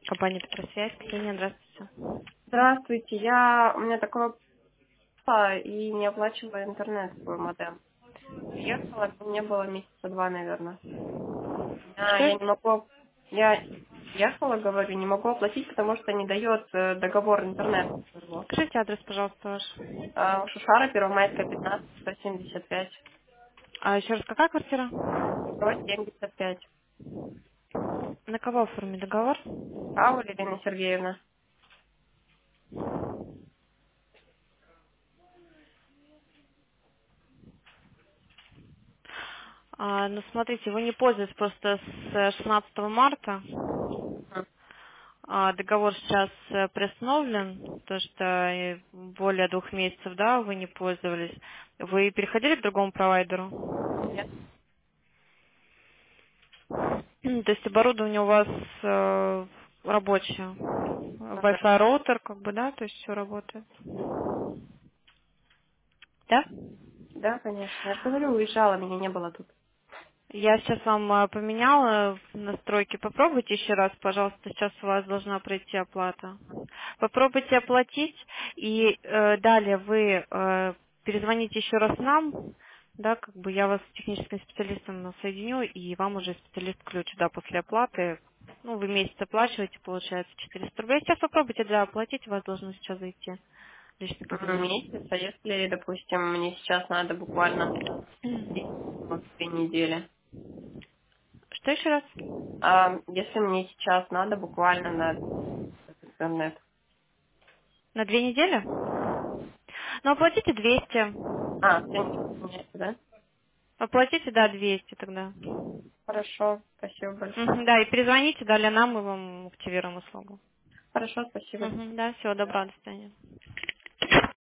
Компания Петросвязь. Ксения, здравствуйте. Здравствуйте, у меня такое и не оплачивала интернет свой модем. Приехала, мне было месяца два, наверное. Я Что? не могу, я ехала, говорю, не могу оплатить, потому что не дает договор интернета своего. Скажите адрес, пожалуйста, ваш. Шушара, Первомайская, 15, 175, А еще раз, какая квартира? 175. На кого оформить договор? Ауля Елена Сергеевна. Ну, смотрите, вы не пользуетесь просто с 16 марта. Договор сейчас приостановлен, то что более 2 месяцев, да, вы не пользовались. Вы переходили к другому провайдеру? Нет. То есть оборудование у вас рабочее. Да, Wi-Fi роутер, как бы, да, то есть все работает. Да? да, конечно. Я же говорю, уезжала, меня не было тут. Я сейчас вам поменяла настройки. Попробуйте еще раз, пожалуйста. Сейчас у вас должна пройти оплата. Попробуйте оплатить, и далее вы перезвоните еще раз нам, да, как бы я вас с техническим специалистом соединю, и вам уже специалист включит, да, после оплаты. Ну, вы месяц оплачиваете, получается 400 рублей. Сейчас попробуйте, да, оплатить, у вас должно сейчас зайти в личный кабинет. Месяц, а если, допустим, мне сейчас надо буквально 2 недели. Что еще раз? Если мне сейчас надо буквально на интернет. На 2 недели? Ну, оплатите 200. Нет, да? Оплатите, да, 200 тогда. Хорошо, спасибо большое. Да, и перезвоните, далее нам, мы вам активируем услугу. Хорошо, спасибо. Да, всего доброго, до свидания.